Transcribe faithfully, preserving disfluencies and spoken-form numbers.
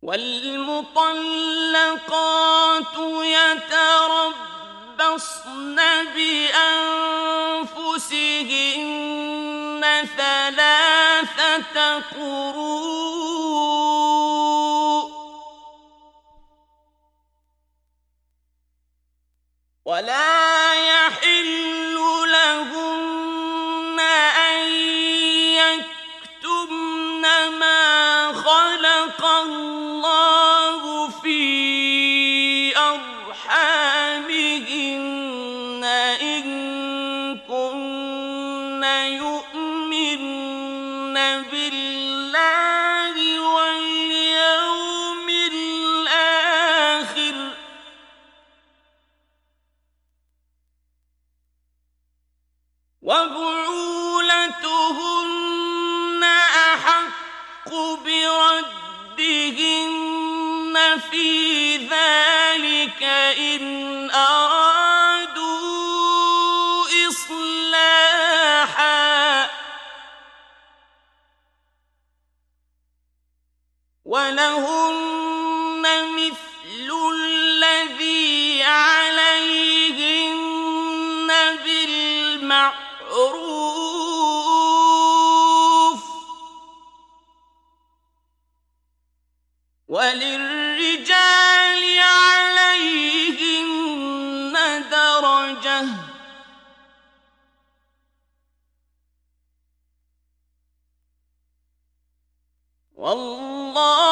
وَالْمُطَلَّقَاتُ يَتَرَبَّصْنَ بِأَنفُسِهِنَّ ثَلَاثَةَ قُرُوءٍ ۚ وَلَا يَحِلُّ لَهُنَّ أَن يَكْتُمْنَ مَا خَلَقَ اللَّهُ فِي أَرْحَامِهِنَّ إِن كُنَّ يُؤْمِنَّ بِاللَّهِ وَالْيَوْمِ الْآخِرِ ۚ وَبُعُولَتُهُنَّ أَحَقُّ بِرَدِّهِنَّ فِي ذَلِكَ إِنْ أَرَادُوا إِصْلَاحًا ۚ وَلَهُنَّ مِثْلُ الَّذِي عَلَيْهِنَّ بِالْمَعْرُوفِ ۚ وَلِلرِّجَالِ عَلَيْهِنَّ دَرَجَةٌ ۗ وَاللَّهُ